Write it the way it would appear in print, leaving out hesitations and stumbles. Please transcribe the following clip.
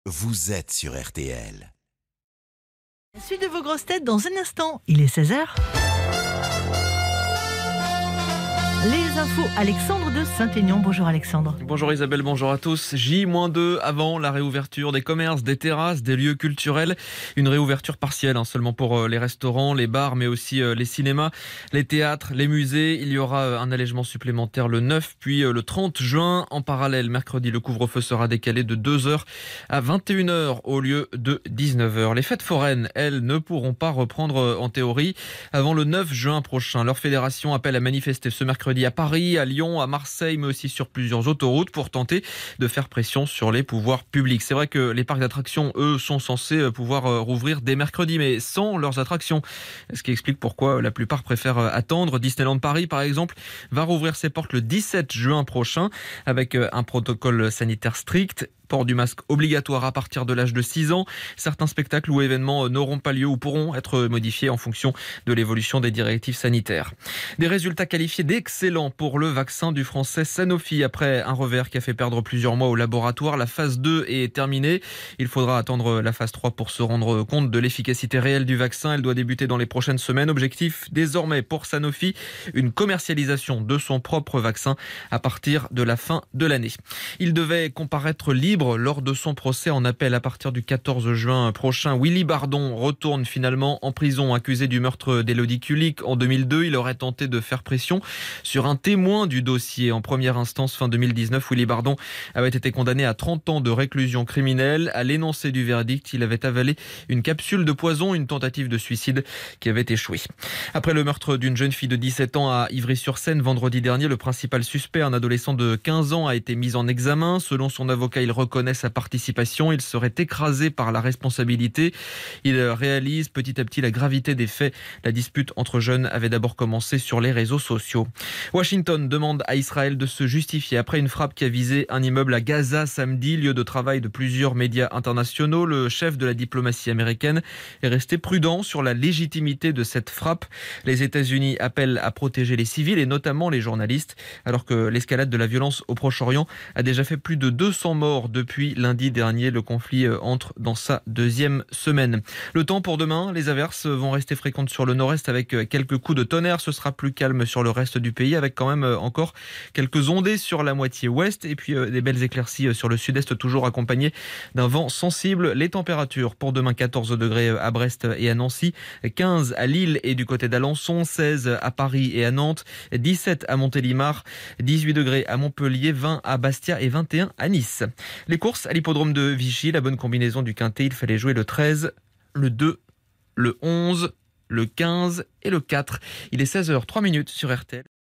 vous êtes sur RTL. La suite de vos grosses têtes dans un instant. Il est 16h. Les infos, Alexandre de Saint-Aignan. Bonjour Alexandre. Bonjour Isabelle, bonjour à tous. J-2 avant la réouverture des commerces, des terrasses, des lieux culturels. Une réouverture partielle seulement pour les restaurants, les bars, mais aussi les cinémas, les théâtres, les musées. Il y aura un allègement supplémentaire le 9, puis le 30 juin. En parallèle, mercredi, le couvre-feu sera décalé de 2h à 21h au lieu de 19h. Les fêtes foraines, elles, ne pourront pas reprendre en théorie avant le 9 juin prochain. Leur fédération appelle à manifester ce mercredi à Paris, à Lyon, à Marseille, mais aussi sur plusieurs autoroutes pour tenter de faire pression sur les pouvoirs publics. C'est vrai que les parcs d'attractions, eux, sont censés pouvoir rouvrir dès mercredi, mais sans leurs attractions. Ce qui explique pourquoi la plupart préfèrent attendre. Disneyland Paris, par exemple, va rouvrir ses portes le 17 juin prochain avec un protocole sanitaire strict. Port du masque obligatoire à partir de l'âge de 6 ans. Certains spectacles ou événements n'auront pas lieu ou pourront être modifiés en fonction de l'évolution des directives sanitaires. Des résultats qualifiés d'excellents pour le vaccin du français Sanofi. Après un revers qui a fait perdre plusieurs mois au laboratoire, la phase 2 est terminée. Il faudra attendre la phase 3 pour se rendre compte de l'efficacité réelle du vaccin. Elle doit débuter dans les prochaines semaines. Objectif désormais pour Sanofi, une commercialisation de son propre vaccin à partir de la fin de l'année. Il devait comparaître libre lors de son procès en appel à partir du 14 juin prochain. Willy Bardon retourne finalement en prison, accusé du meurtre d'Élodie Kulik en 2002. Il aurait tenté de faire pression sur un témoin du dossier. En première instance, fin 2019, Willy Bardon avait été condamné à 30 ans de réclusion criminelle. À l'énoncé du verdict, il avait avalé une capsule de poison, une tentative de suicide qui avait échoué. Après le meurtre d'une jeune fille de 17 ans à Ivry-sur-Seine vendredi dernier, le principal suspect, un adolescent de 15 ans, a été mis en examen. Selon son avocat, il reconnaît sa participation. Il serait écrasé par la responsabilité. Il réalise petit à petit la gravité des faits. La dispute entre jeunes avait d'abord commencé sur les réseaux sociaux. Washington demande à Israël de se justifier après une frappe qui a visé un immeuble à Gaza samedi, lieu de travail de plusieurs médias internationaux. Le chef de la diplomatie américaine est resté prudent sur la légitimité de cette frappe. Les États-Unis appellent à protéger les civils et notamment les journalistes, alors que l'escalade de la violence au Proche-Orient a déjà fait plus de 200 morts depuis lundi dernier. Le conflit entre dans sa deuxième semaine. Le temps pour demain, les averses vont rester fréquentes sur le nord-est avec quelques coups de tonnerre. Ce sera plus calme sur le reste du pays avec quand même encore quelques ondées sur la moitié ouest et puis des belles éclaircies sur le sud-est, toujours accompagnées d'un vent sensible. Les températures pour demain: 14 degrés à Brest et à Nancy, 15 à Lille et du côté d'Alençon, 16 à Paris et à Nantes, 17 à Montélimar, 18 degrés à Montpellier, 20 à Bastia et 21 à Nice. Les courses à l'hippodrome de Vichy, la bonne combinaison du quintet, il fallait jouer le 13, le 2, le 11, le 15 et le 4. Il est 16h03 sur RTL.